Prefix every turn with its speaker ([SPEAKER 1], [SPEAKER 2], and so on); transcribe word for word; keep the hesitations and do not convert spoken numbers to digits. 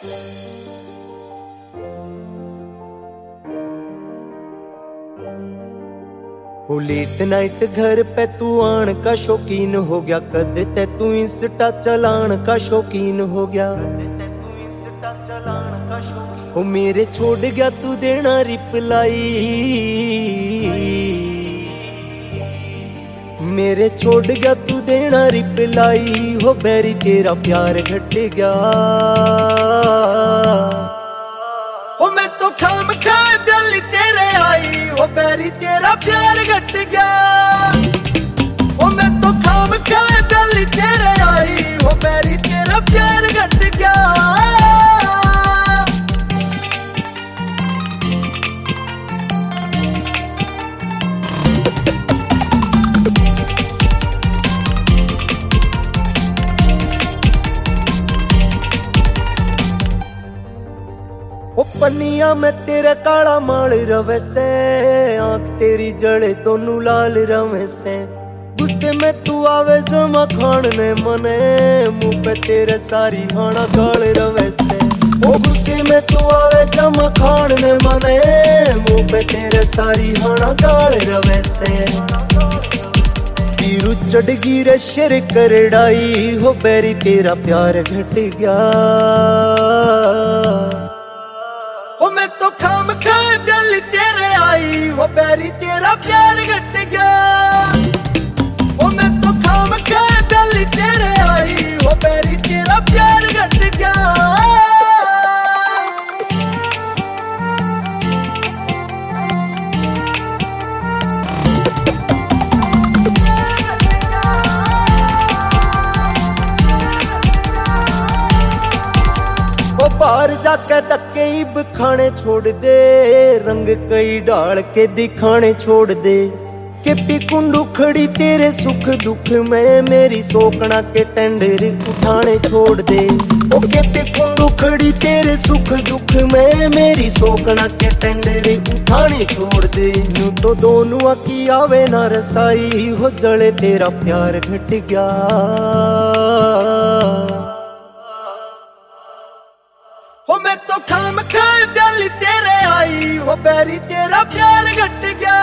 [SPEAKER 1] वो late night घर पे तू आन का शौकीन हो गया, कद ते तू इंस्टा चलान का शौकीन हो गया। वो मेरे छोड़ गया तू देना रिप्लाई, मेरे छोड़ गया तू देना रिप्लाई। हो बैरी तेरा प्यार घट गया, हो मैं तो खाम खाए गल तेरे आई। हो बैरी तेरा प्यार घट गया, हो मैं तो खाम खाए गल तेरे आई। हो बैरी तेरा प्यार घट गया। ओ पनिया में तेरा काला माल रवे से, आंख तेरी जड़े दोनों लाल रवे से। गुस्से में तू आवे जमा खान ने मने, मुंह पे तेरे सारी खाना गाल रवे से। ओ गुस्से में तू आवे जमा खान ने मने, मुंह पे तेरे सारी खाना गाल रवे से। तीरू चढ़गी रे शेर करड़ाई, हो बैरी तेरा प्यार घट गया। हो मैं तो खाम खाए गल तेरे आई। हो बैरी तेरा प्यार घट गया, हो मैं तो खाम खाए गल तेरे आई। हो बैरी तेरा प्यार घट गया। बाहर जाके धक्के इब खाने छोड़ दे, रंग कई डाल के दिखाने छोड़ दे। के पिकुंडू खड़ी तेरे सुख दुख में, मेरी सोकना के टेंडर उठाने छोड़ दे। ओ के पिकुंडू खड़ी तेरे सुख दुख में, मेरी सोकना के टेंडर उठाने छोड़ दे। यूं तो दोनों की आवे ना रसाई, हो जले तेरा प्यार घट गया। हो मैं तो खाम खाए गल तेरे आई। हो बैरी तेरा प्यार घट गया।